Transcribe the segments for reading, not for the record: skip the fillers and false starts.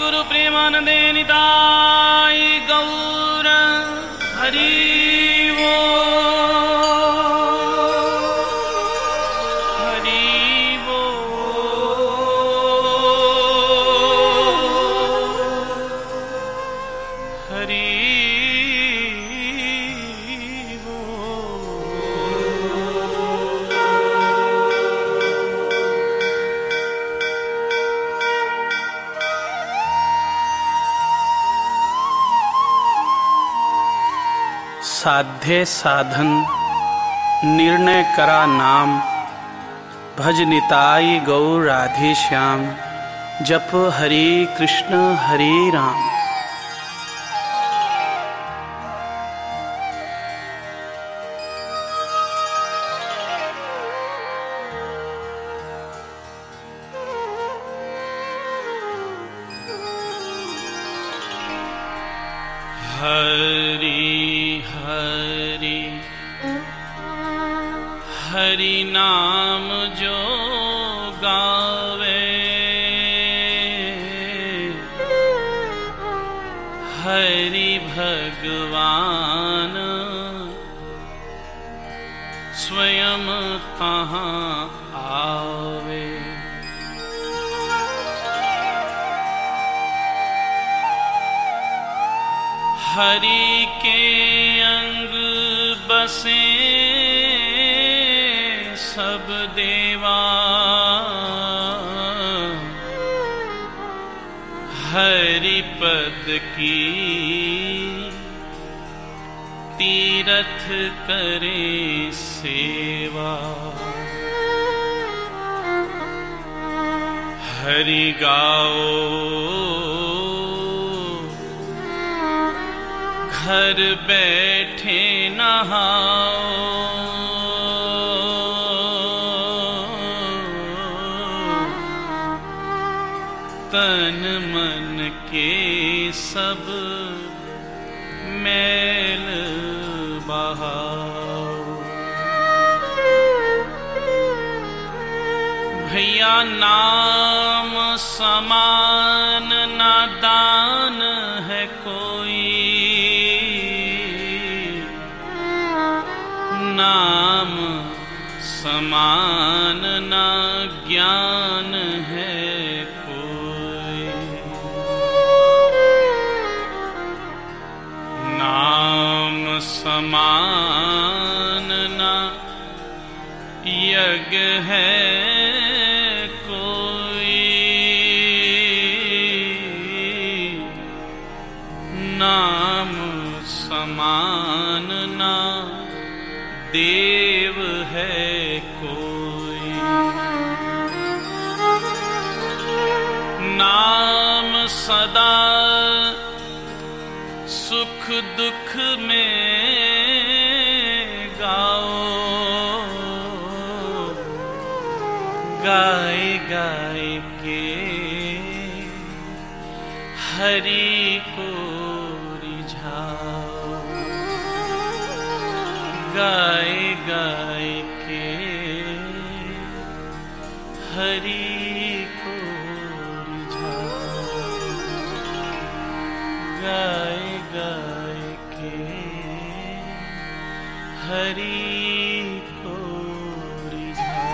गुरु प्रेमानंदे निताय गौर हरि वो साध्य साधन निर्णय करा नाम, भज निताई गौर राधे श्याम, जप हरे कृष्ण हरे राम। हरि हरि हरि नाम जो गावे, हरि भगवान स्वयं कहाँ आवे। हरि के अंग बसे सब देवा, हरि पद की तीरथ करे सेवा। हरि गाओ घर बैठे नहाओ, तन मन के सब मैल बहाओ। भैया नाम समान ना दान है कोई, नाम समान ना ज्ञान है कोई। नाम समान ना यज्ञ है कोई, नाम समान ना देव है कोई। नाम सदा सुख दुख में गाओ, गाए गाए के हरि को रिझाओ। गाए गाए के हरि को रिझाओ। गाए गाए के हरि को रिझाओ।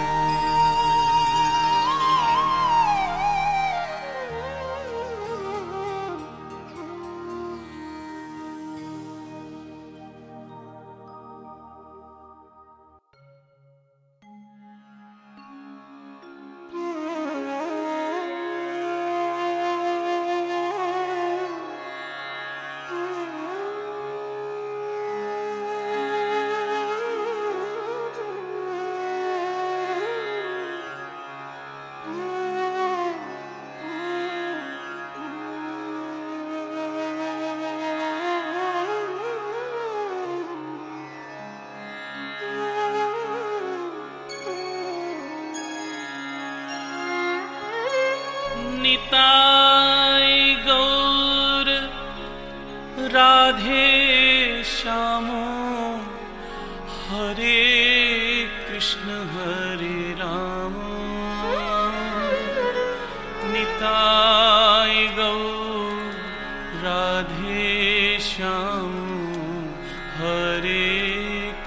निताय गौर राधे श्यामो, हरे कृष्ण हरे राम। निताय गौर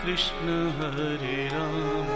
कृष्ण हरे राम।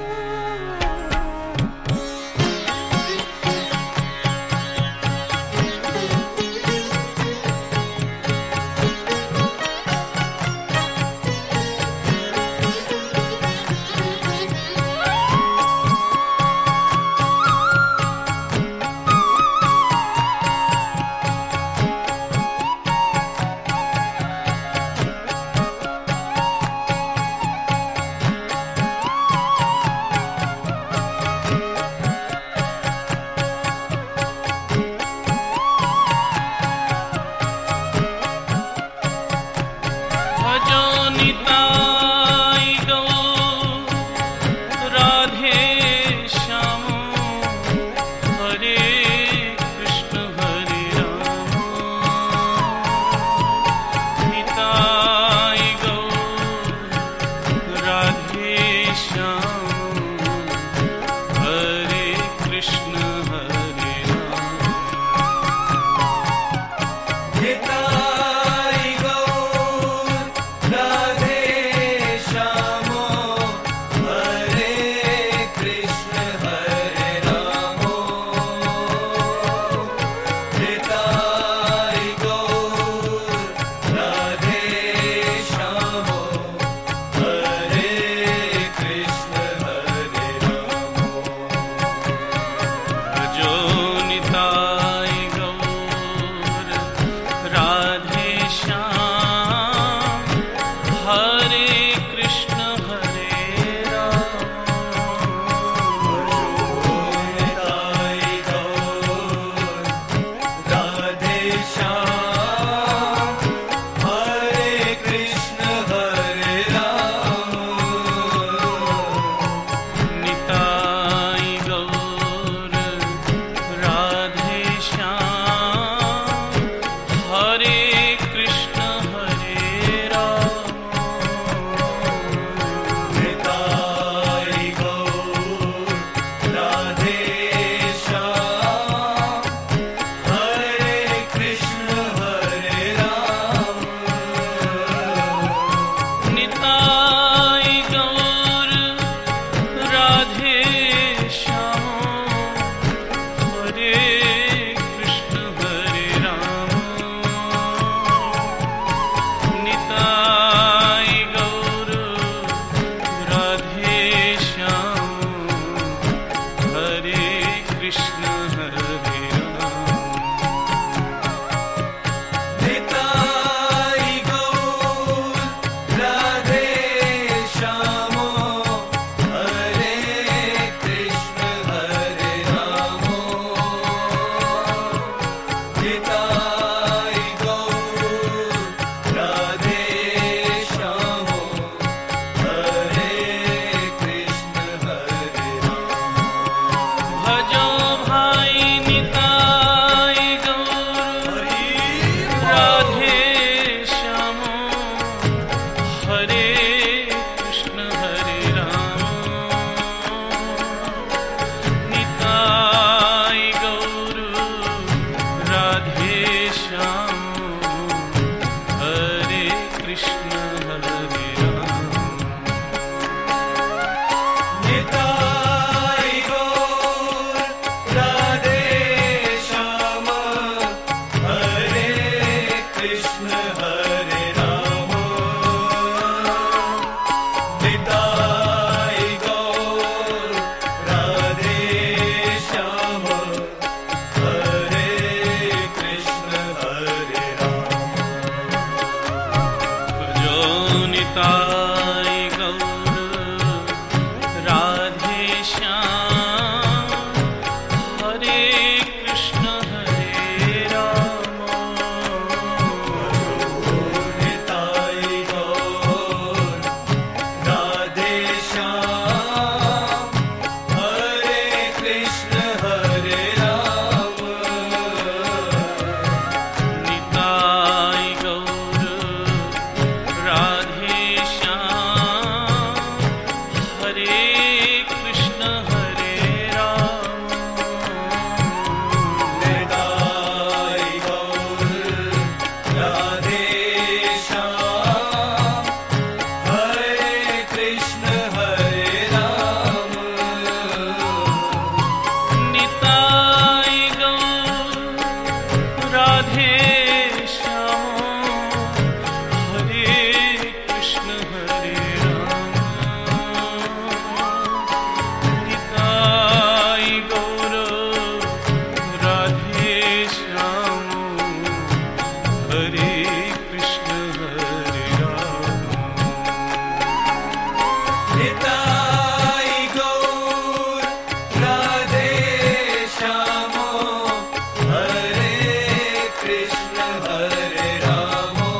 निताई गौर राधे श्यामो हरे कृष्ण हरे रामो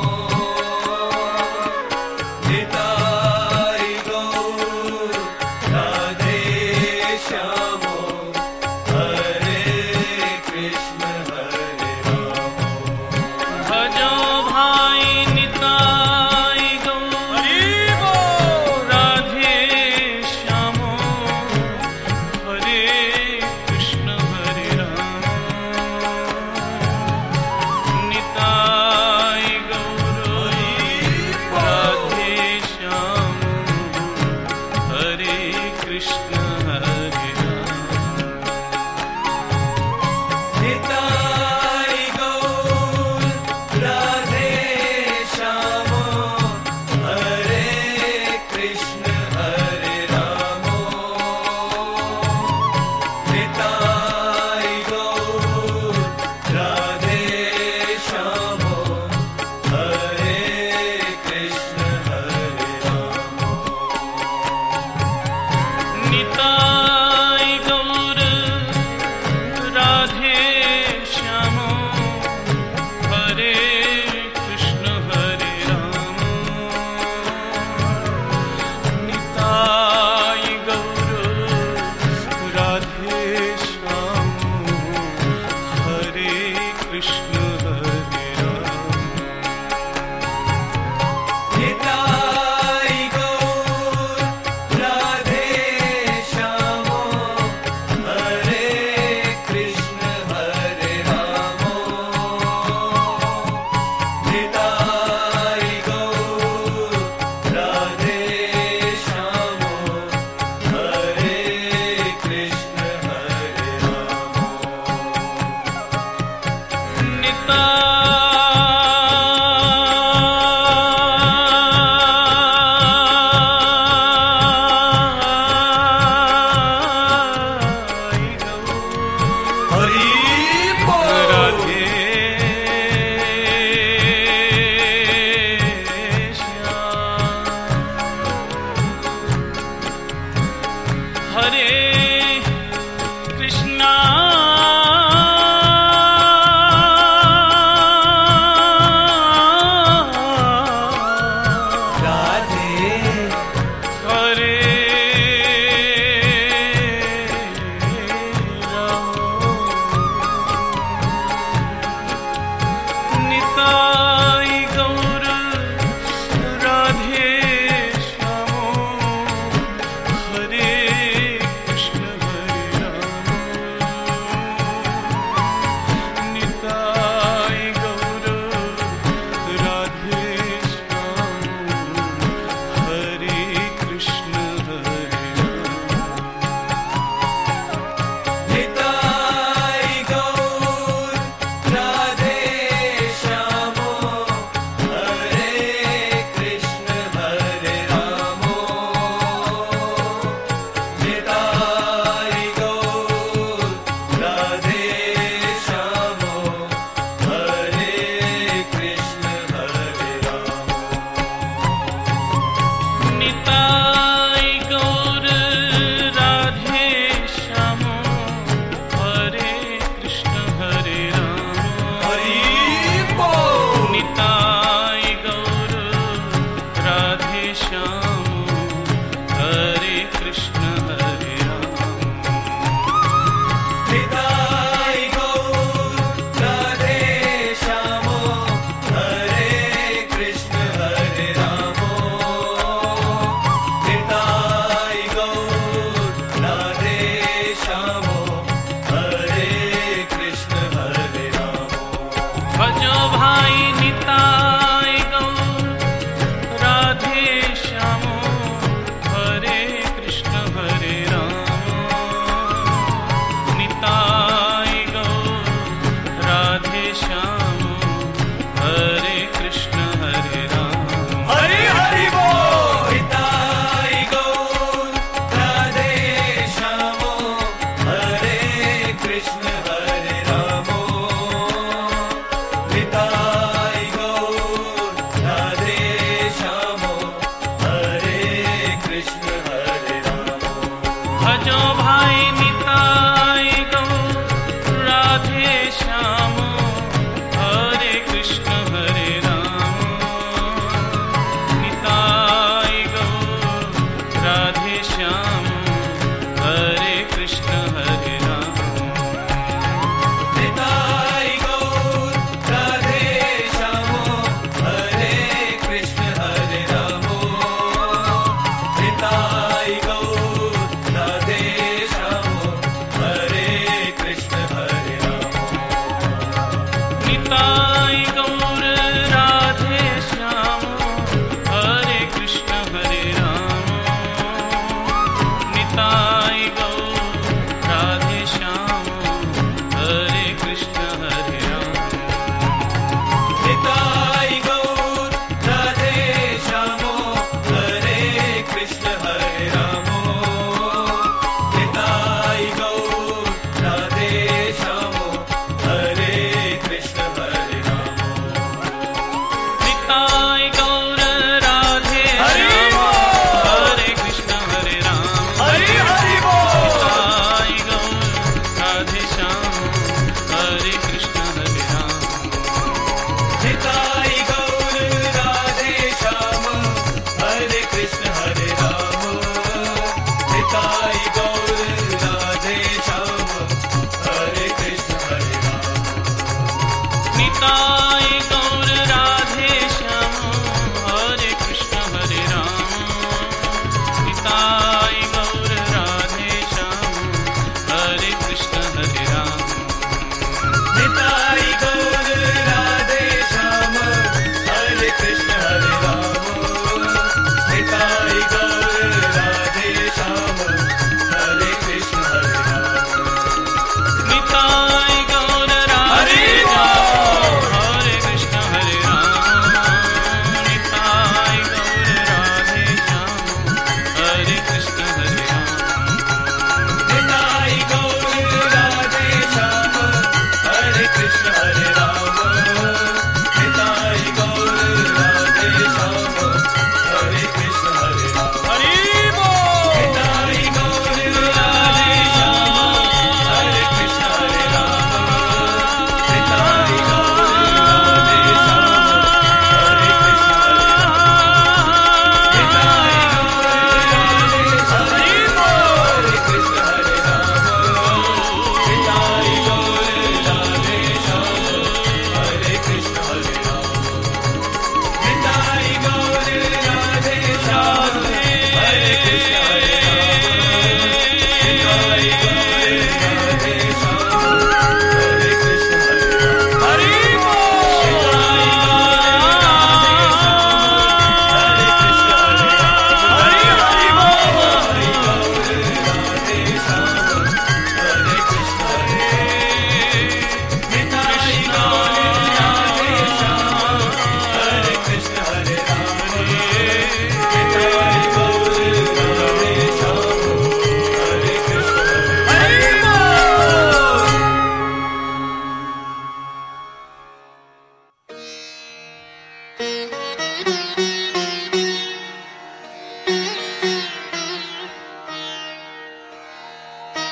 निताई गौर राधे श्यामो हरे कृष्ण हरे रामो भजो भाई निताई गौर राधे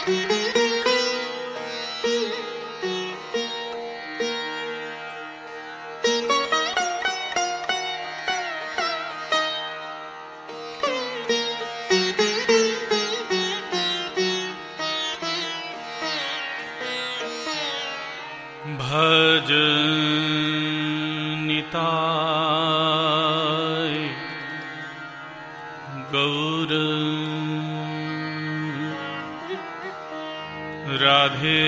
भज निताय गौर राधे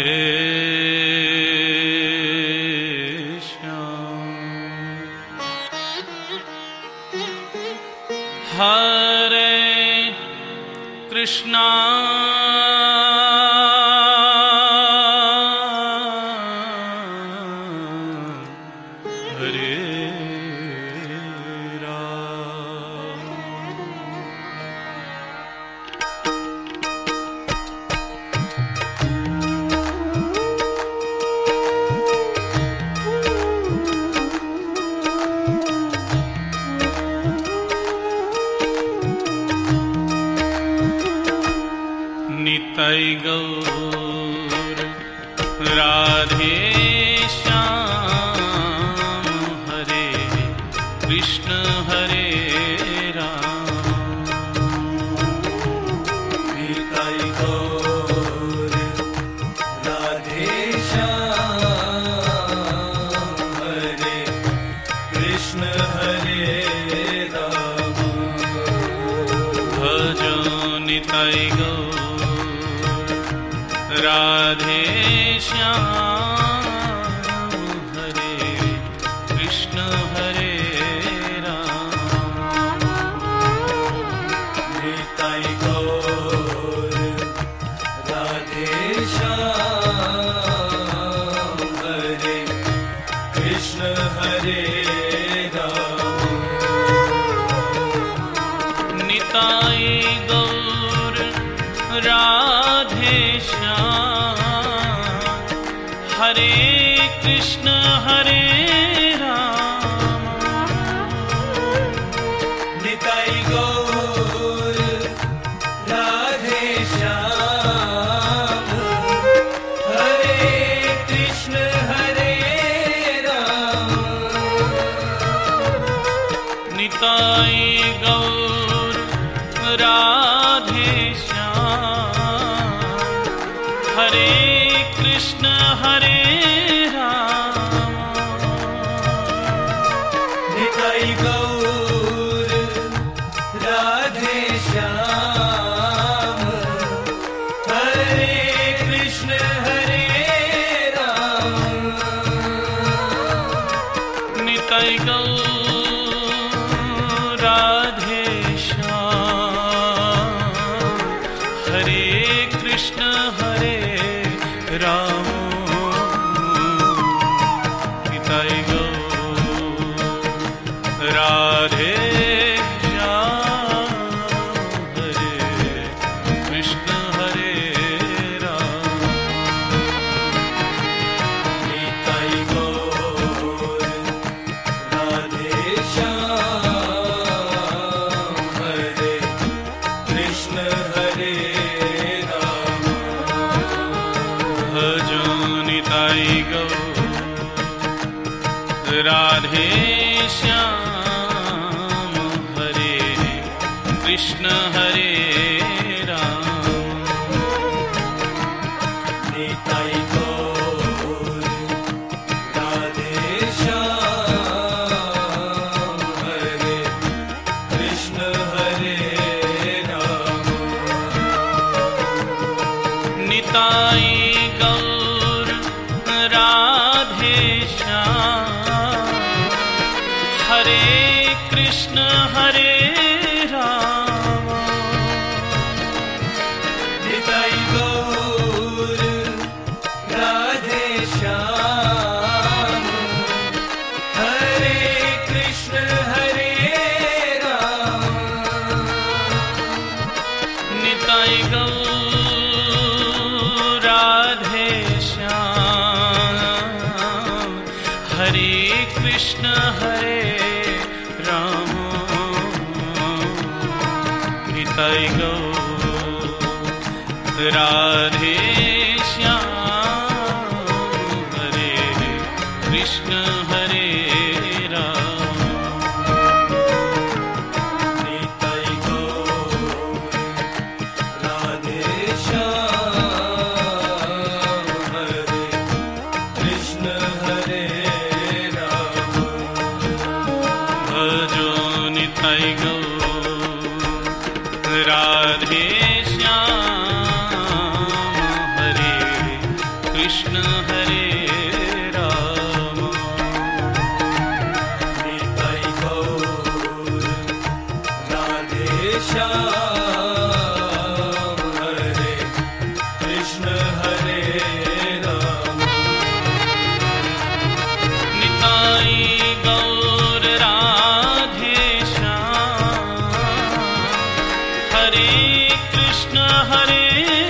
श्याम। हरे कृष्णा निताई गौर राधे श्याम। हरे कृष्ण हरे राम। निताई गौर राधे श्याम। हरे कृष्ण हरे राम। भजो निताई गौर राधे श्याम। हरे कृष्ण हरे राम। निताई गौर राधे श्याम। हरे कृष्ण हरे राम। निताई गौर राधे श्याम। हरे कृष्ण हरे राम। निताई गौर राधे श्याम। हरे कृष्ण हरे राम। निताई गौर राधे श्याम। हरे कृष्ण हरे राम। निताई गौर राधे श्याम। हरे कृष्ण हरे राम। निताई गौर राधे श्याम। हरे कृष्ण हरे राम। निताई गौर राधे श्याम। हरे कृष्ण हरे राम। निताई गौर राधे श्याम। हरे कृष्ण हरे राम। भजो निताई गौर राधे श्याम। हरे कृष्ण हरे राम। निताई गौर राधे श्याम। हरे कृष्ण हरे राम। निताई गौर राधे श्याम। हरे कृष्ण हरे राम। निताई गौर राधे श्याम। हरे कृष्ण हरे राम। निताई गौर राधे श्याम। हरे कृष्ण हरे राम। निताई गौर राधे श्याम हरे कृष्ण हरे राम निताई गौर राधे श्याम हरे कृष्ण हरे राम भजो निताई गौर राधे कृष्ण हरे राम निताई गौर राधे श्याम हरे कृष्ण हरे राम निताई गौर राधे श्याम हरे कृष्ण हरे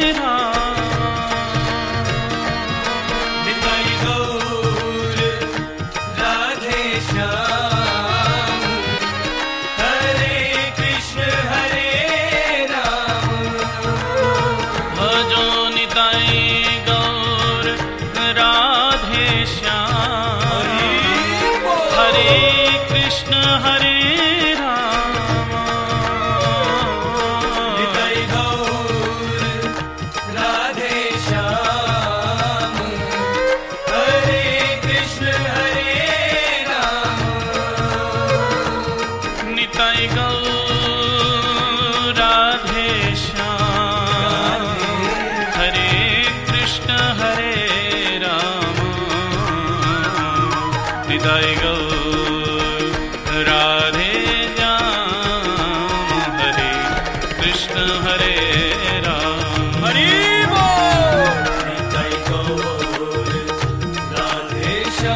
कृष्ण हरे राम निताई गौर राधे श्याम हरे कृष्ण हरे राम निताई गौर राधे श्याम हरे कृष्ण हरे राम निताई गौर राधे श्याम हरे कृष्ण हरे राम हरि बोल निताई गौर राधे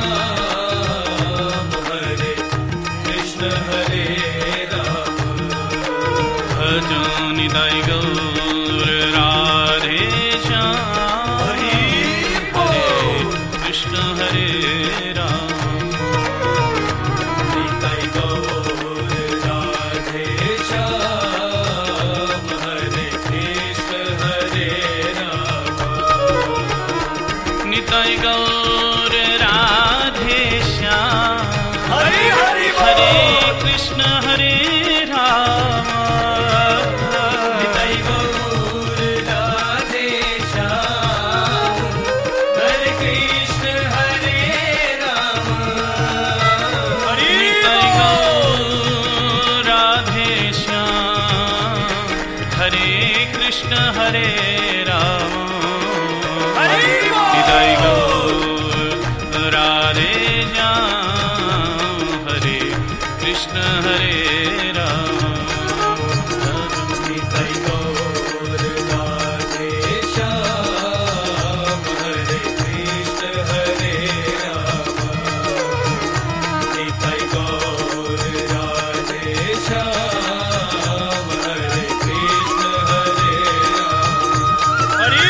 श्याम हरे कृष्ण हरे राम भजो निताई गौर राधे श्याम हरे कृष्ण हरे राम निताई गौर राधे श्याम हरि हरि हरे कृष्ण हरे राम निताई गौर राधे श्याम हरे कृष्ण हरे राम निताई गौर राधे श्याम हरे कृष्ण हरे राम निताई गौर राधे श्याम हरे कृष्ण हरे राम निताई गौर राधे श्याम हरे कृष्ण हरे राम निताई गौर राधे श्याम हरे कृष्ण हरे राम हरि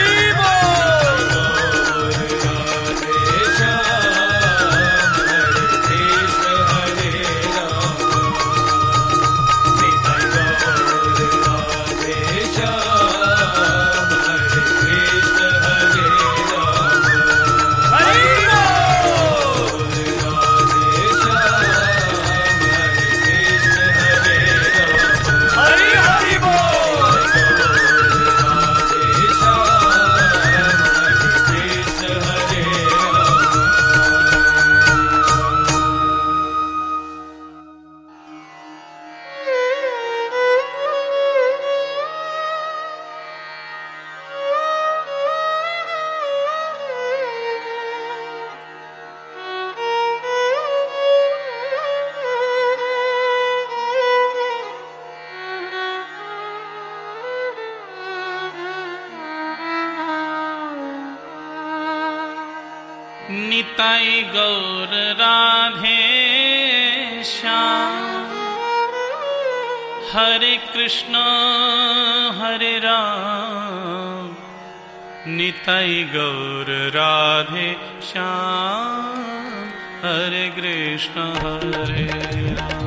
निताई गौर राधे श्याम हरे कृष्ण हरे राम निताई गौर राधे श्याम हरे कृष्ण हरे राम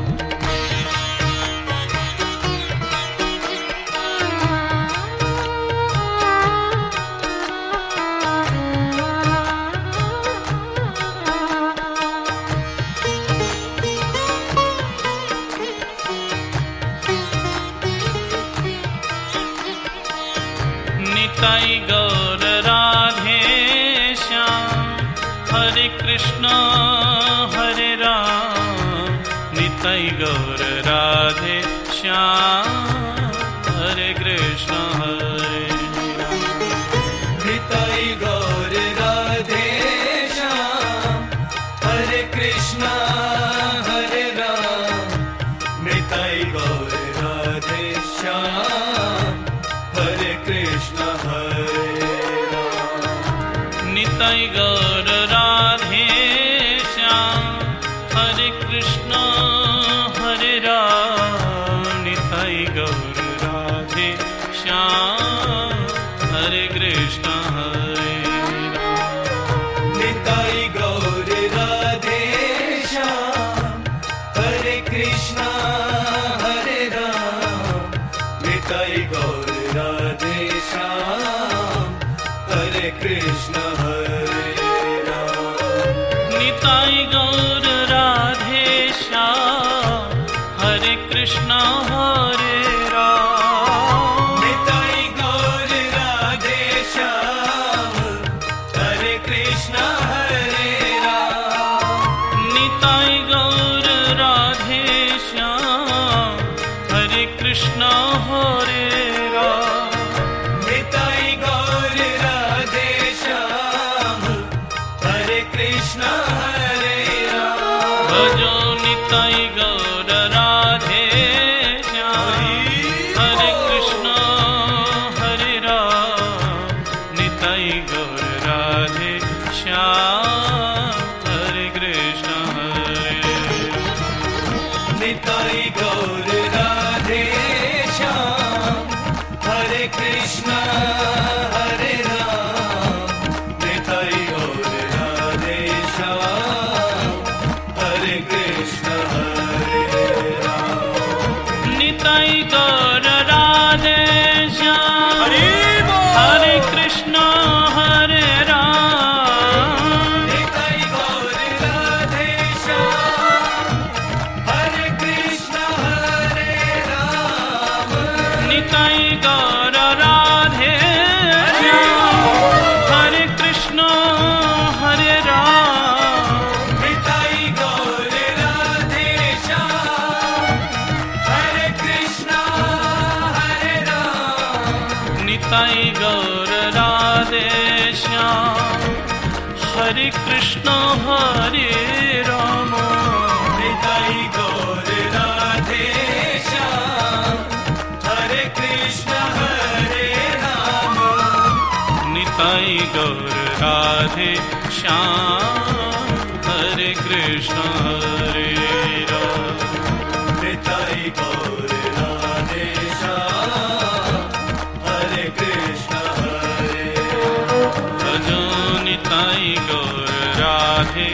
निताई गौर राधे श्याम हरे कृष्णा हरे राम निताई गौर राधे श्याम हरे कृष्णा हरे राम निताई गौर राधे श्याम हरे कृष्णा हरे राम निताई गौर राधे श्याम हरे कृष्णा हरे राम निताई गौर राधे श्याम हरे कृष्णा हरे राम निताई गौर राधे श्याम हरे कृष्णा हरे राम निताई गौर राधे श्याम हरे कृष्णा हरे राम निताई गौर राधे श्याम हरे कृष्णा हरे राम निताई गौर राधे श्याम हरे कृष्णा हरे राम निताई गौर राधे श्याम हरे कृष्णा हरे राम निताई गौर राधे श्याम हरे कृष्णा हरे राम निताई गौर राधे श्याम हरे कृष्णा हरे राम भजो निताई गौर राधे श्याम हरे कृष्णा हरे राम निताई गौर राधे श्याम हरे कृष्णा हरे निताई गौर राधे श्याम हरे कृष्णा हरे राम निताई गौर राधे श्याम हरे कृष्णा हरे राम निताई गौर राधे श्याम हरे कृष्णा हरे राम निताई गौर राधे श्याम हरे कृष्णा हरे राम निताई गौर राधे श्याम हरे कृष्णा हरे राम निताई गौर राधे श्याम हरे कृष्णा हरे राम निताई गौर राधे श्याम हरे कृष्णा हरे राम निताई गौर राधे श्याम हरे कृष्णा हरे राम निताई गौर राधे श्याम हरे कृष्णा हरे राम निताई गौर राधे श्याम हरे कृष्णा हरे भजो निताई गौर राधे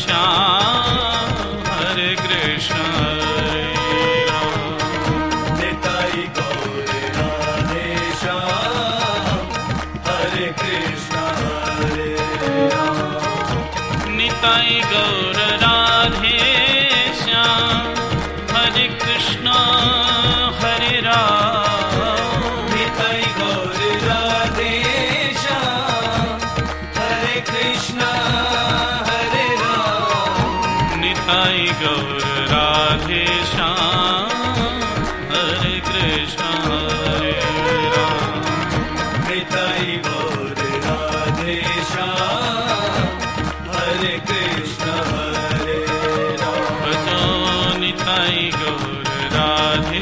श्याम हरे कृष्णा हरे राम निताई गौर राधे श्याम हरे कृष्णा हरे राम निताई गौर राधे श्याम हरे कृष्णा हरे राम निताई गौर राधे श्याम हरे कृष्णा हरे राम निताई गौर राधे श्याम हरे कृष्णा हरे राम निताई गौर राधे श्याम हरे कृष्णा हरे राम भजो निताई गौर राधे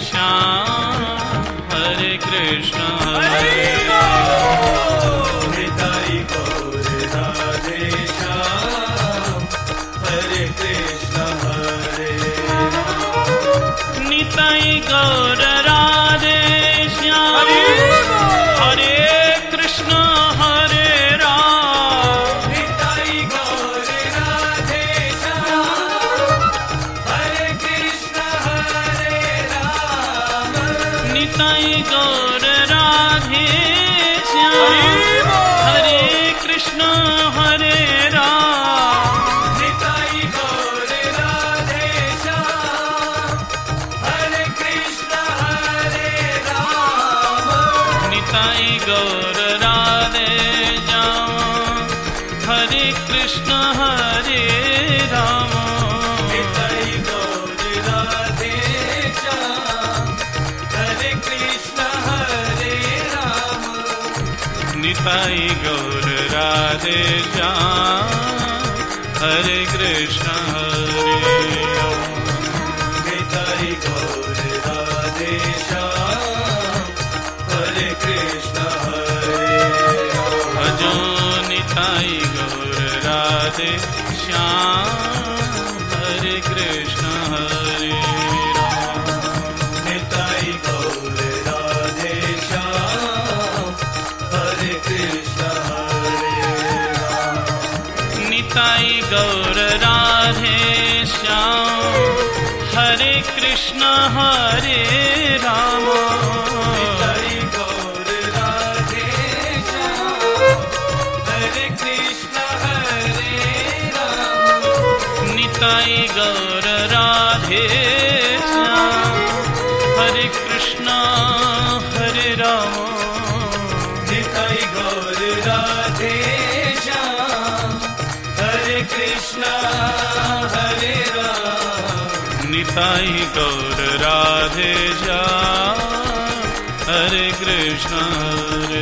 श्याम हरे कृष्णा हरे निताई गौर राधे श्याम हरे कृष्णा हरे निताई गौर राधे श्याम हरे कृष्णा हरे राम निताई गौर राधे श्याम हरे कृष्णा हरे राम निताई गौर राधे श्याम हरे कृष्णा हरे राम निताई गौर राधे श्याम हरे कृष्णा हरे राम निताई गौर राधे श्याम हरे कृष्ण हरे राम निताई गौर राधे श्याम हरे कृष्ण हरे राम निताई गौर राधे श्याम हरे कृष्ण हरे राम निताई गौर राधे श्याम हरे कृष्ण हरे राम भजो निताई गौर राधे श्याम हरे कृष्ण हरे राम निताई गौर राधे श्याम हरे कृष्ण हरे राम निताई गौर राधे श्याम हरे कृष्ण हरे राम निताई गौर राधे श्याम हरे कृष्ण हरे राम निताई गौर राधे श्याम हरे कृष्ण हरे राम निताई गौर राधे श्याम हरे कृष्ण हरे राम निताई गौर राधे श्याम हरे कृष्ण हरे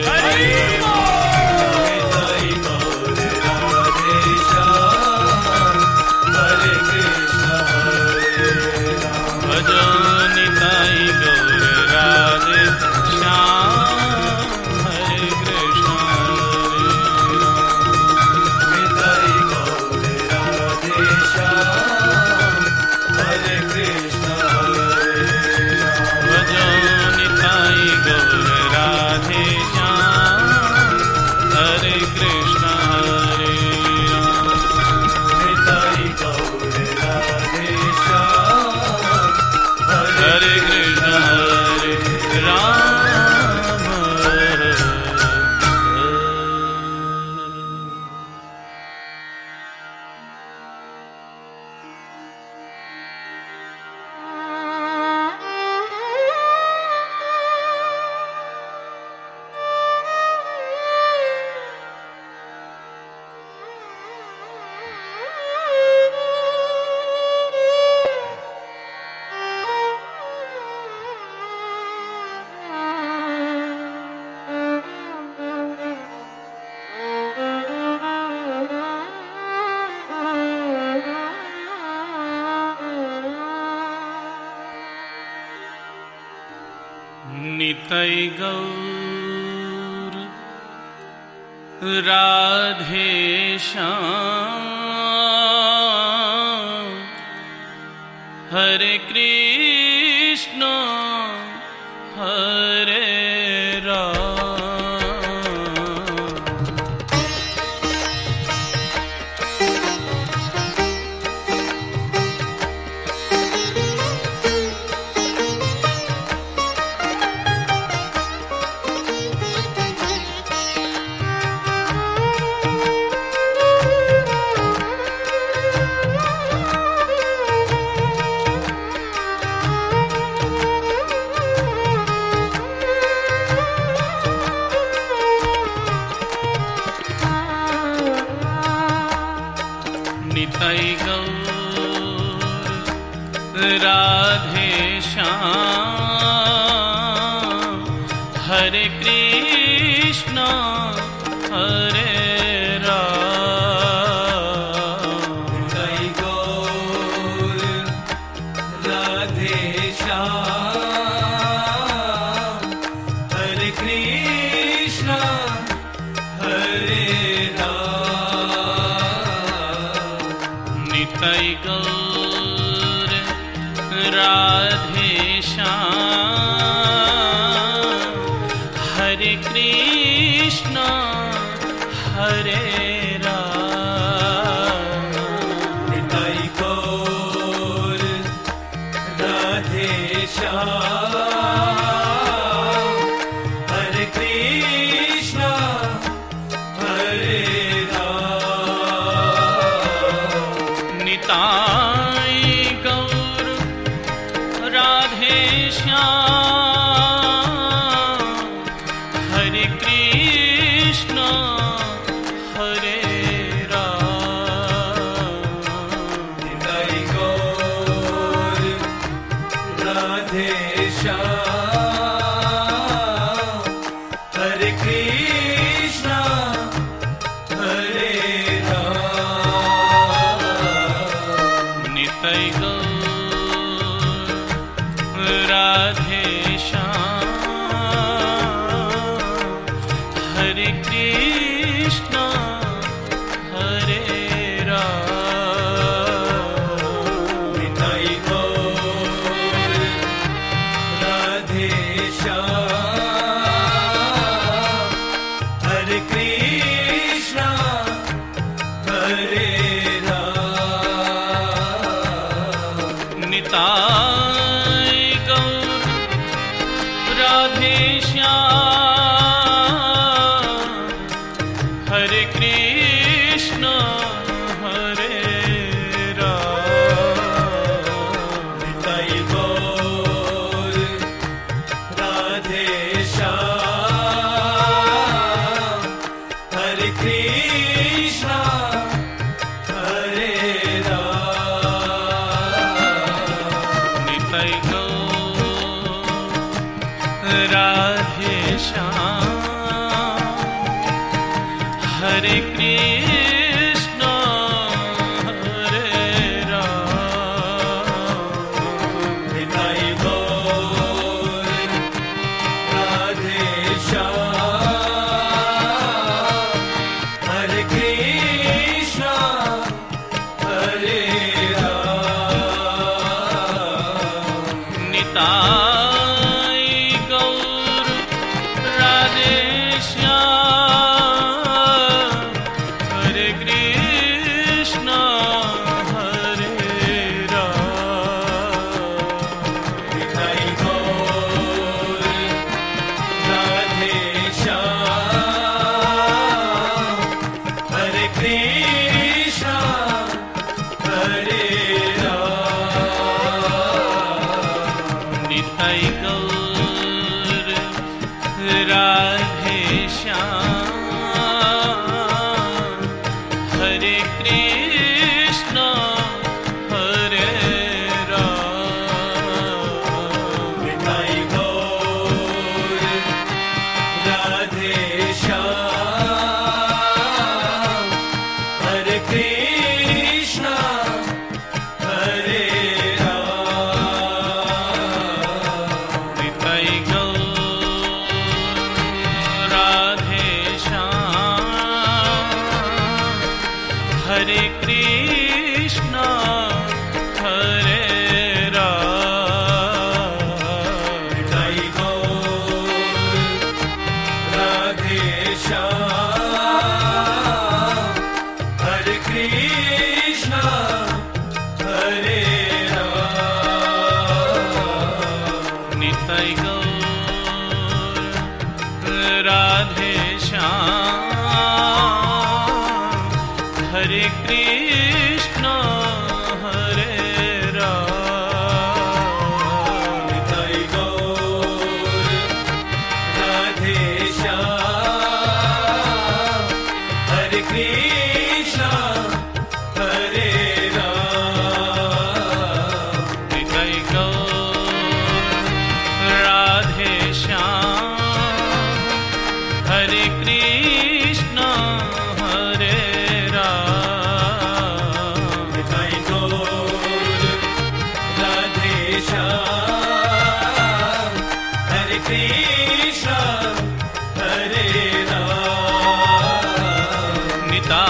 निताई गौर राधे श्याम हरे कृष्ण हरे राम भजो निताई गौर राधे श्याम हरे कृष्ण हरे राम निताई गौर राधे श्याम हरे कृष्ण हरे राम भजो निताई गौर राधे श्याम हरे कृष्ण हरे राम निताई गौर राधे श्याम हरे कृष्ण हरे राम निताई गौर राधे श्याम हरे कृष्ण हरे राम निताई गौर राधे श्याम हरे कृष्ण हरे राम निताई गौर राधे श्याम हरे कृष्ण हरे राम निताई गौर राधे श्याम हरे कृष्ण हरे राम निताई गौर राधे श्याम हरे कृष्ण हरे राम निताई गौर Radhe Shyam Hare Krishna, Hare Rama, Nitai Gaur, Radhe Shyam, Hare Krishna, Hare Rama, Nitai Gaur, Radhe Shyam, Hare Krishna, Hare Rama, Nitai Gaur, Radhe Shyam, Hare Krishna, Hare Rama, Nitai Gaur, Radhe Shyam, Hare Krishna, Hare Rama, Nitai Gaur, Radhe Shyam, Hare Krishna, Hare Rama, Nitai Gaur, Radhe Shyam, Hare Krishna, Hare Rama, Nitai Gaur, Radhe Shyam, Hare Krishna, Hare Rama, Nitai Gaur, Radhe Shyam, Hare Krishna, Hare Rama, Nitai Gaur, Radhe Shyam, Hare Krishna, Hare Rama, Nitai Gaur, Radhe Shyam, Hare Krishna, Hare Rama, Nitai Gaur, Radhe Shyam, Hare Krishna, Hare Rama, Nitai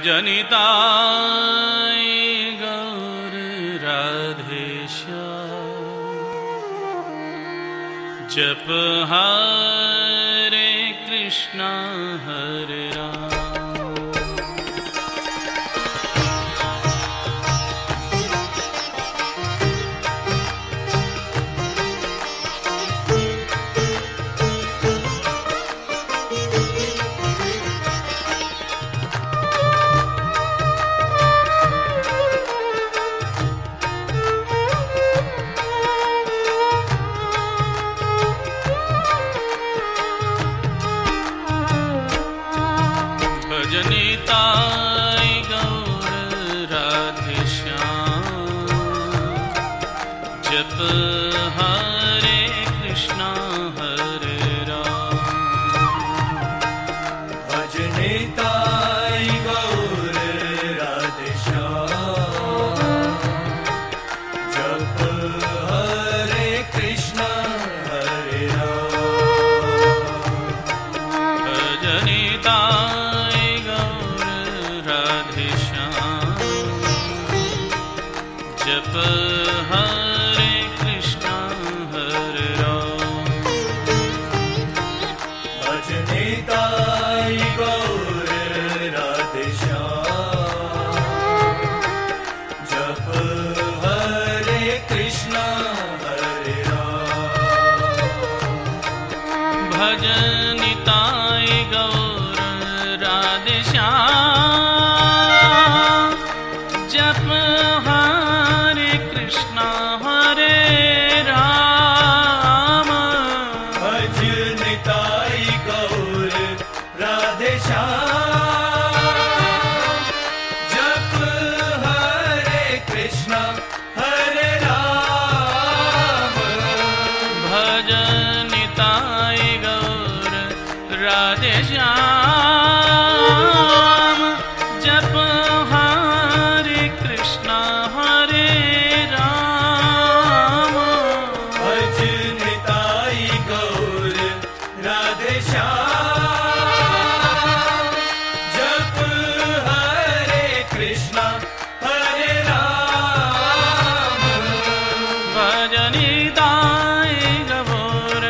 भजनिताय गौर राधेश्याम जप हरे कृष्णा हरे राम भजनिताय गौर राधेश्याम जप हरे कृष्णा हरे राम भजनिताय गौर राधेश्याम जप हरे कृष्णा हरे राम भजनिताय जप हरे कृष्णा हरे राम भजनिताय गौर राधेश्याम जप हरे कृष्णा हरे राम भजनिताय गौर राधेश्याम जप हरे कृष्णा हरे राम भजनिताय गौर राधेश्याम जप हरे कृष्णा हरे राम भजनिताय गौर राधेश्याम जप हरे कृष्णा हरे राम भजनिताय गौर राधेश्याम जप हरे कृष्णा हरे राम भजनिताय गौर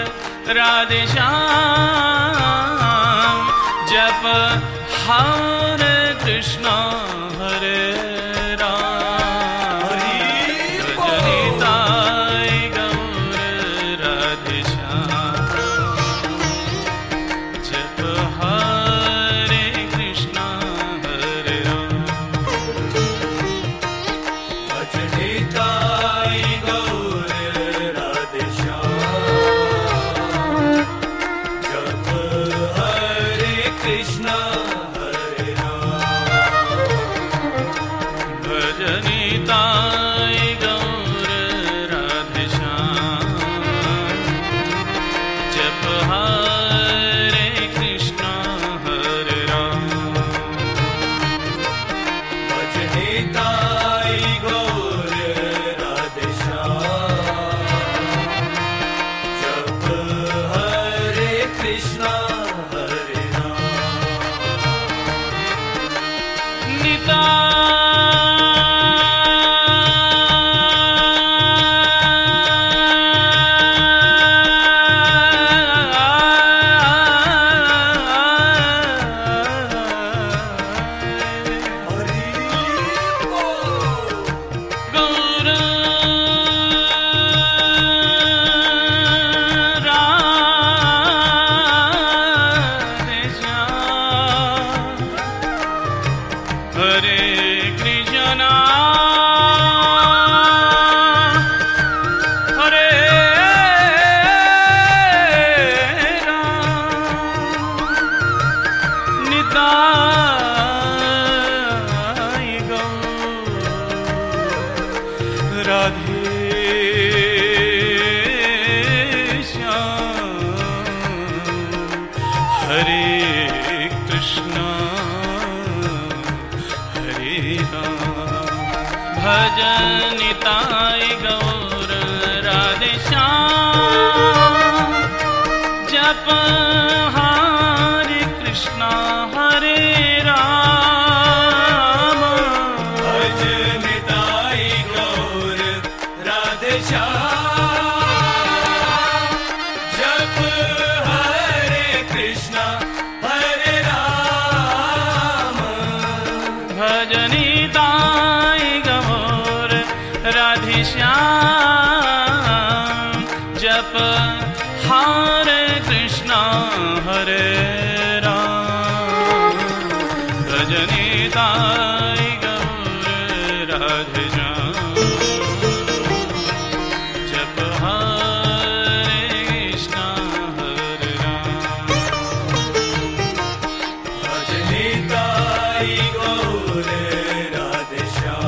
राधेश्याम जप हरे कृष्णा हरे राम भजनिताय गौर राधेश्याम जप हरे कृष्णा हरे राम भजनिताय गौर राधेश्याम जप हरे कृष्णा हरे राम भजनिताय गौर राधेश्याम जप हरे कृष्णा हरे राम भजनिताय गौर राधेश्याम जप हरे कृष्णा हरे राम भजनिताय गौर राधेश्याम जप हरे कृष्णा हरे राम राधे श्याम जप हरे कृष्णा हरे राम भजनी ताई गौर राधे श्याम जप हरे कृष्णा हरे राम भजनी ताई गौर राधे श्याम जप हरे कृष्णा हरे राम भजनी ताई गौर राधे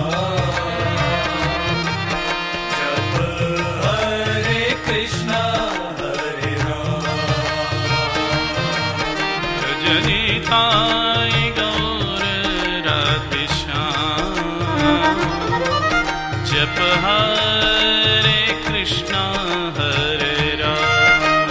श्याम जप हरे कृष्णा हरे राम भजनी ताई गौर राधे श्याम जप हरे कृष्णा हरे राम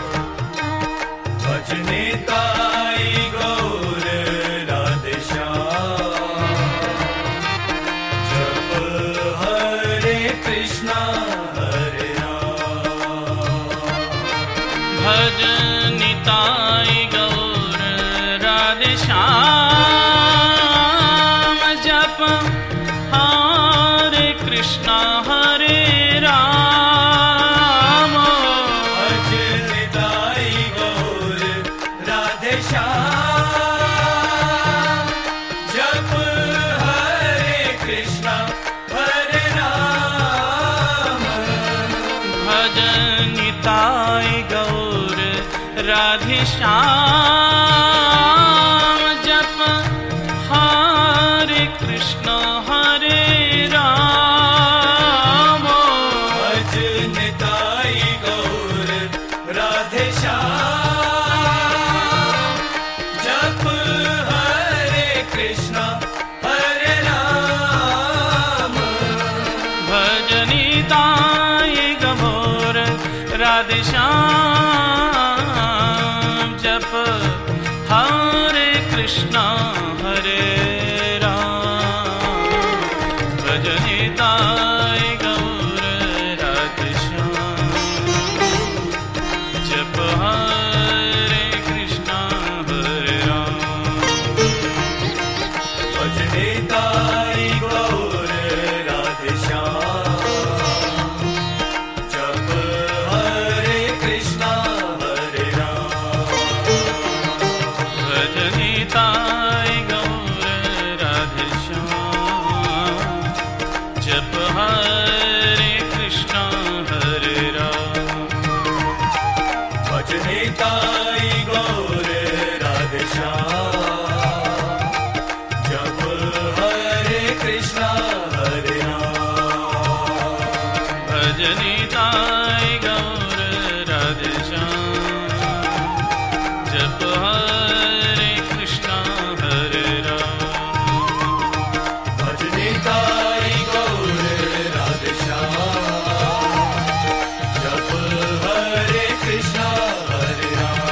भजनी ताई गौर राधे श्याम जप हरे कृष्णा हरे राम भजनी ताई गौर राधे श्याम जप हरे कृष्णा हरे राम भजनी ताई गौर राधे श्याम जप हरे कृष्णा हरे राम भजनी ताई गौर राधे श्याम जप हरे कृष्ण हरे राम भजनी ताई गौर राधे श्याम जप हरे कृष्णा हरे राम भजनी ताई गौर राधे श्याम जप हरे कृष्ण हरे राम भजनी ताई गौर राधे श्याम जप हरे कृष्ण हरे राम भजनी ताई गौर राधे श्याम जप हरे कृष्णा हरे राम भजनी ताई गौर राधे श्याम जप हरे कृष्ण हरे राम भजनी ताई गौर राधे श्याम जप हरे कृष्णा हरे राम भजनी ताई गौर राधे श्याम जप हरे कृष्ण हरे राम भजनी ताई गौर राधे श्याम जप हरे कृष्णा हरे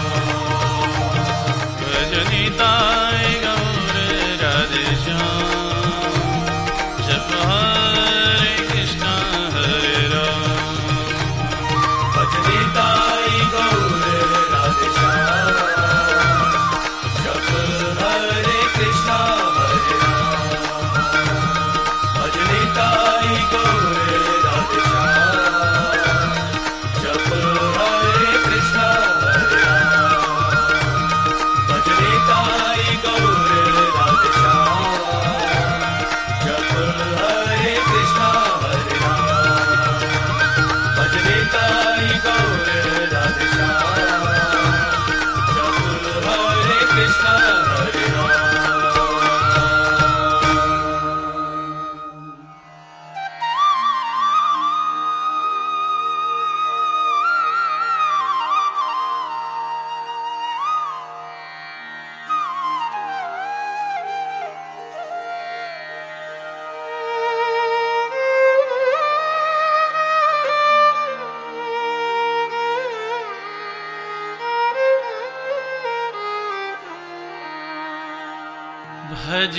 राम भजनी ताई गौर राधे श्याम जप हरे कृष्ण हरे राम भजनी ताई गौर राधे श्याम जप हरे कृष्णा हरे राम भजनी ताई गौर राधे श्याम जप हरे कृष्णा हरे राम भजनी ताई गौर राधे श्याम जप हरे कृष्णा हरे राम भजनी ताई गौर राधे श्याम जप हरे कृष्णा हरे राम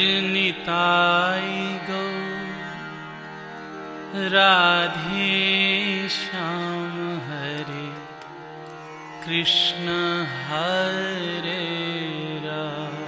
भजनी ताई गौ राधे श्याम हरे कृष्ण हरे राम।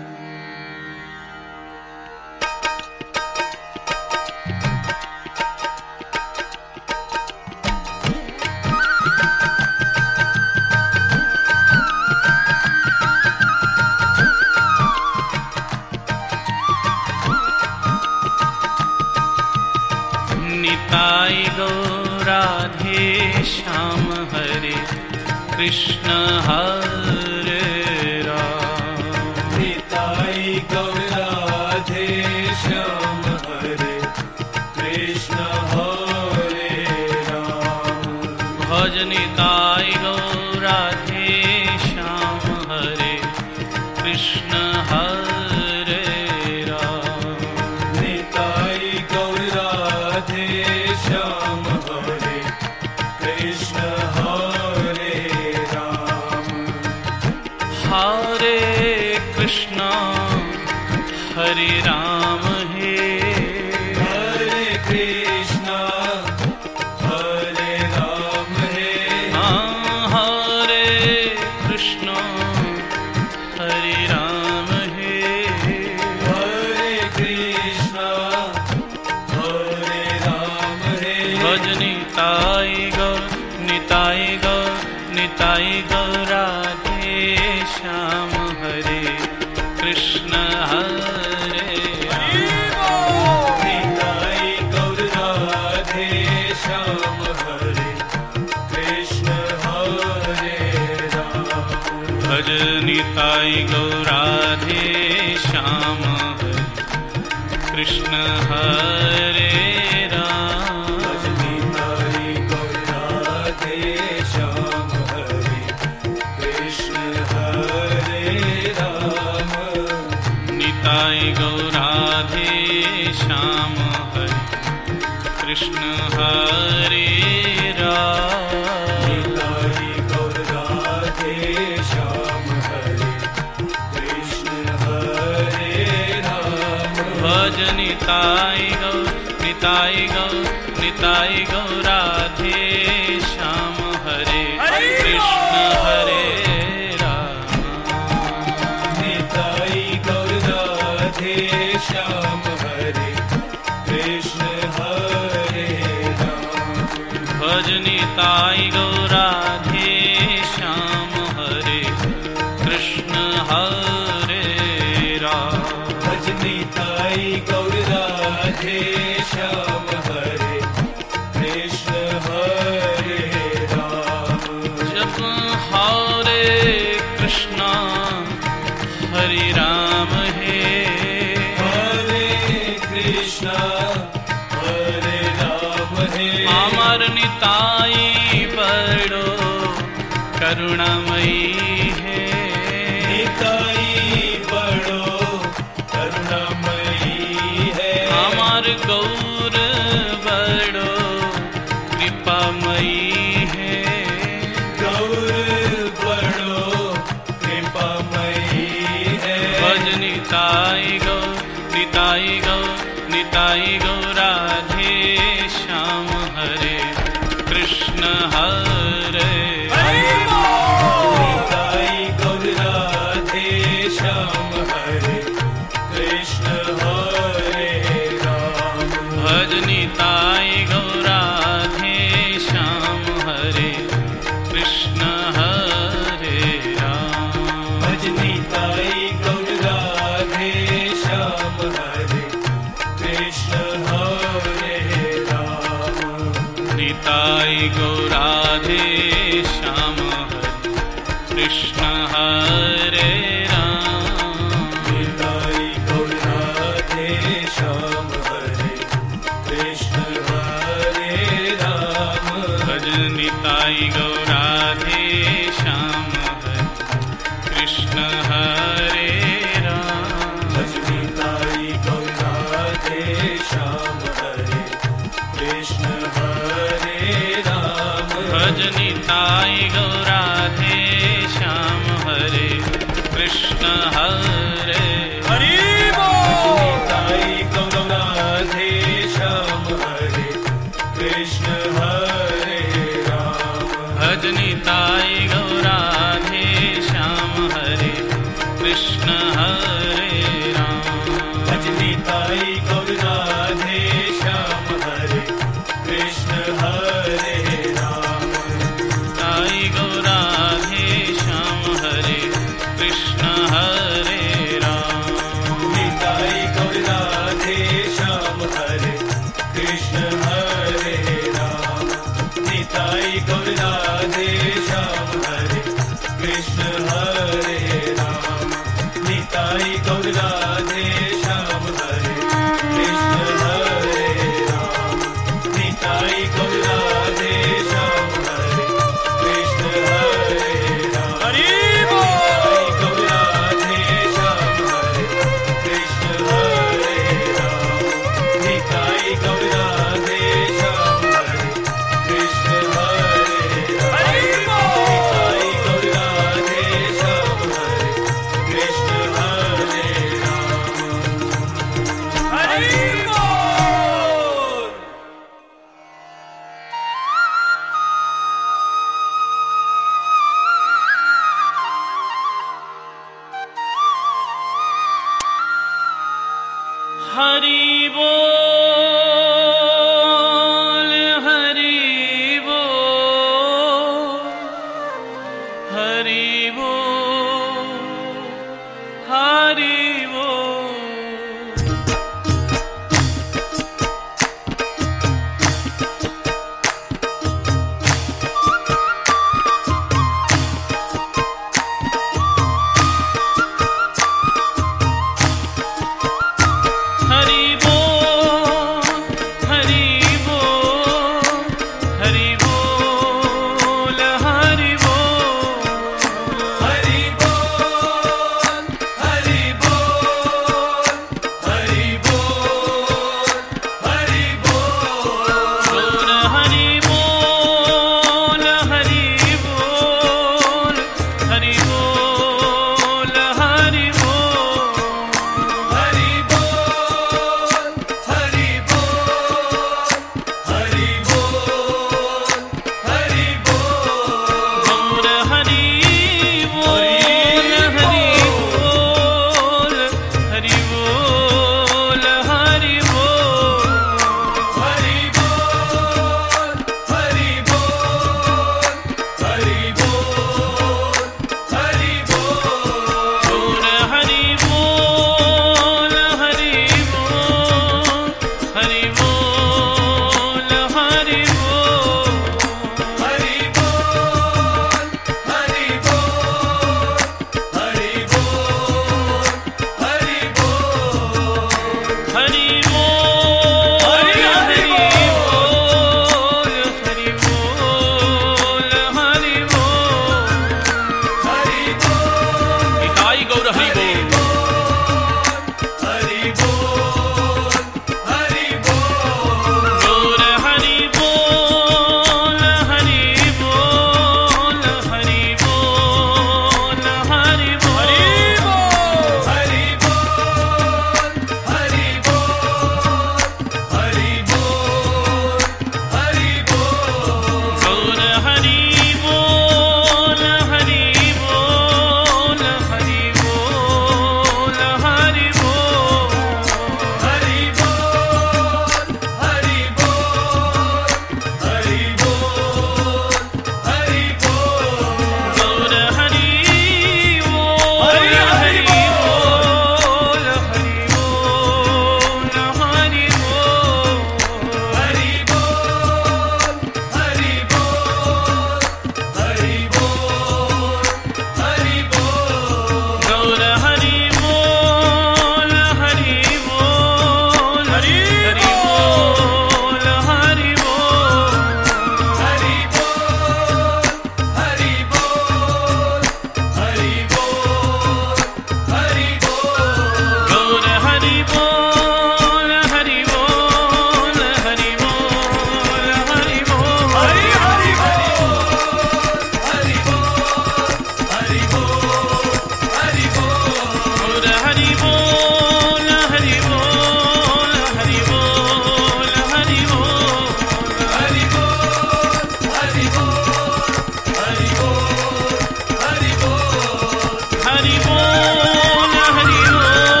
निताई गौर राधे श्याम हरे कृष्ण हरे राम। निताई गौर राधे श्याम हरे कृष्ण हरे राम। भज निताई गौर राधे श्याम हरे कृष्ण हरे राम। निताई गौर राधे श्याम हरे कृष्ण हरे राम। हरे कृष्ण हरे राम हे हरे कृष्ण हरे राम हे। हरे कृष्ण हरे राम हे। हरे कृष्ण हरे राम हे। भज निताई गौर राधे श्याम हरे कृष्ण हरे राम। निताई गौर राधे श्याम हरे कृष्ण हरे राम। भज निताई गौर राधे श्याम हरे कृष्ण हरे राम। भज निताई गौर राधे श्याम हरे कृष्ण हरे राम। निताई गौर राधे श्याम हरे कृष्ण हरे राम। निताई गौर राधे श्याम हरे कृष्ण हरे राम। भज निताई गौर राधे श्याम हरे कृष्ण हरे राम। निताई गौर राधे श्याम हरे कृष्ण हरे राम। भज निताई गौर राधे श्याम हरे कृष्ण हरे राम। भज निताई गौर राधे श्याम हरे कृष्ण हरे राम। जप हरे कृष्ण हरे राम हे। हरे कृष्ण हरे राम हे। अमर निताई बड़ो करुणामयी है। निताई बड़ो करुणामयी है। अमर गौर बड़ो कृपामयी है। गौर बड़ो कृपामयी है। भज निताई गौर राधे श्याम हरे कृष्ण हरे निताई गौर राधे श्याम हरे कृष्ण हरे राम। भज निताई गौर राधे श्याम हरे कृष्ण हरे राम। भज निताई गौर राधे श्याम हरे कृष्ण हरे राम। निताई गौर राधे श्याम हरे कृष्ण हरे राम। निताई गौर राधे श्याम हरे कृष्ण हरे राम। भज निताई गौर राधे श्याम हरे कृष्ण हरे राम। भज निताई गौर राधे श्याम हरे कृष्ण हरे राम। भज निताई गौर राधे श्याम हरे कृष्ण हरे निताई गौर राधे श्याम हरे कृष्ण हरे भजनिताय गौराधे श्याम हरे कृष्ण हरे राम भजनिताय गौराधे श्याम हरे कृष्ण हरे राम ताई गौराधे श्याम हरे कृष्ण हरे राम निताय गौराधे श्याम हरे कृष्ण हरे राम निताय गौराधे श्याम हरे कृष्ण हरे राम निताय गौराधे श्याम हरे कृष्ण हरे राम निताय गौराधे श्याम हरे कृष्ण हरे राम हरि निताय गौराधे श्याम हरे कृष्ण हरे राम निताय गौराधे श्याम हरे कृष्ण हरे राम निताय गौराधे श्याम हरे कृष्ण हरे राम हरि बोल।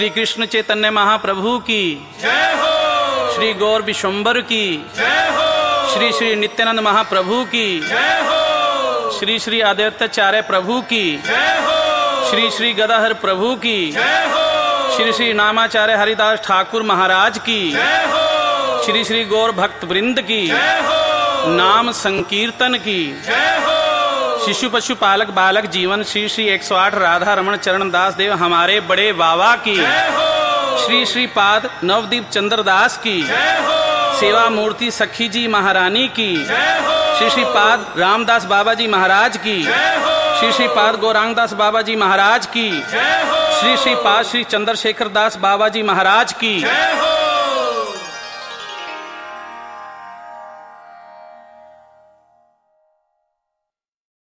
श्री कृष्ण चैतन्य महाप्रभु की जय हो, श्री गौर विश्वम्बर की जय हो, श्री श्री नित्यानंद महाप्रभु की जय हो, श्री श्री आदित्याचार्य प्रभु की जय हो, श्री श्री गदाधर प्रभु की जय हो, श्री श्री नामाचार्य हरिदास ठाकुर महाराज की जय हो, श्री श्री गौर भक्त वृंद की जय हो, नाम संकीर्तन की जय हो, शिशु पशु पालक बालक जीवन श्री श्री 108 राधा रमण चरण दास देव हमारे बड़े बाबा की जय हो, श्री श्री पाद नवदीप चंद्र दास की जय हो, सेवा मूर्ति सखी जी महारानी की जय हो, श्री श्री पाद रामदास बाबा जी महाराज की जय हो, श्री श्री पाद गौरांगदास बाबा जी महाराज की जय हो, श्री श्री पाद श्री चंद्रशेखर दास बाबा जी महाराज की जय हो,